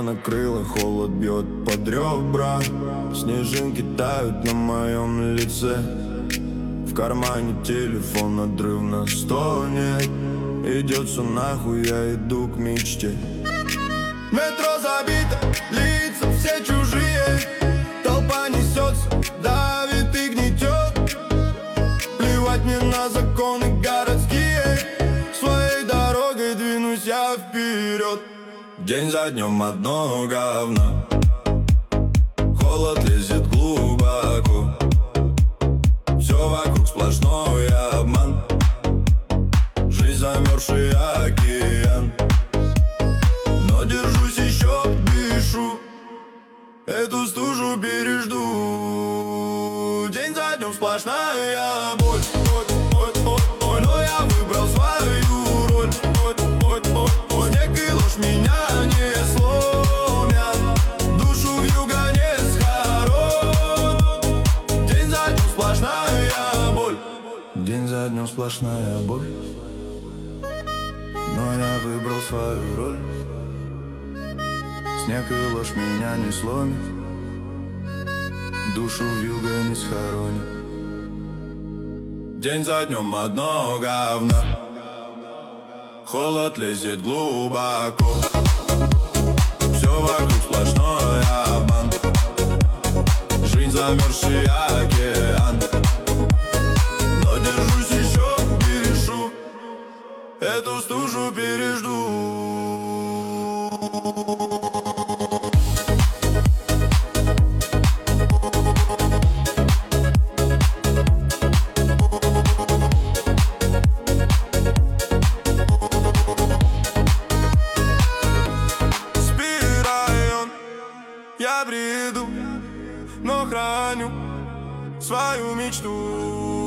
накрыло, холод бьет под ребра. Снежинки тают на моем лице. В кармане телефон, надрывно стонет. Идет все нахуй, я иду к мечте. Метро забито, лица все чужие. Толпа несется, давит и гнетет. Плевать мне на законы городские. Своей дорогой двинусь я вперед. День за днем одно говно. Холод лезет глубоко. Все вокруг сплошной обман. Жизнь замерзший океан. Но держусь еще, дышу. Эту стужу пережду. День за днем сплошная боль. Но я выбрал свою роль. Снег и ложь меня не сломят. Душу вьюга не схоронит. День за днем сплошная боль. День за днем сплошная боль. Но я выбрал свою роль. Снег и ложь меня не сломит. Душу вьюга не схоронит. День за днем одно говно. Холод лезет глубоко. Все вокруг сплошной обман. Жизнь замерзший океан. Но держусь еще, дышу. Эту стужу пережду. Я бреду, но храню свою мечту.